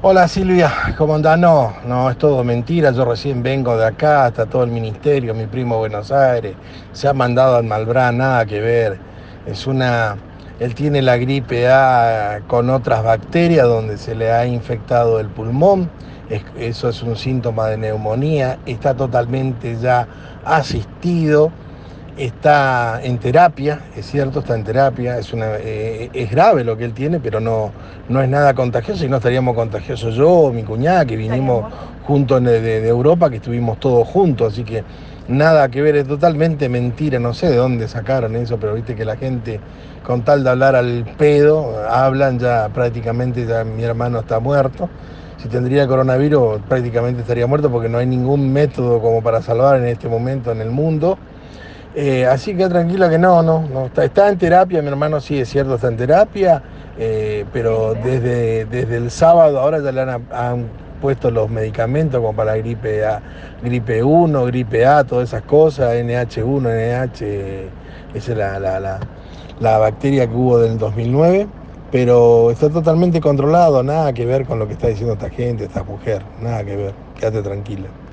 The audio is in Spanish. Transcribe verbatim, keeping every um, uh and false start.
Hola Silvia, ¿cómo andás? No, no, es todo mentira, yo recién vengo de acá, está todo el ministerio, mi primo Buenos Aires, se ha mandado al Malbrán, nada que ver, es una, él tiene la gripe A con otras bacterias donde se le ha infectado el pulmón, es- eso es un síntoma de neumonía, está totalmente ya asistido, está en terapia, es cierto, está en terapia, es, una, eh, es grave lo que él tiene, pero no, no es nada contagioso y no estaríamos contagiosos yo, mi cuñada, que Estaría vinimos muerto. juntos de, de- de Europa, que estuvimos todos juntos, así que nada que ver, es totalmente mentira, no sé de dónde sacaron eso, pero viste que la gente con tal de hablar al pedo, hablan ya prácticamente, ya mi hermano está muerto. Si tendría coronavirus prácticamente estaría muerto porque no hay ningún método como para salvar en este momento en el mundo. Eh, así que tranquila que no, no, no está, está en terapia, mi hermano sí es cierto, está en terapia, eh, pero ¿Gripe A? desde, desde el sábado ahora ya le han, han puesto los medicamentos como para la gripe A, gripe uno, gripe A, todas esas cosas, N H uno, N H, esa es la, la, la, la bacteria que hubo del dos mil nueve, pero está totalmente controlado, nada que ver con lo que está diciendo esta gente, esta mujer, nada que ver, quédate tranquila.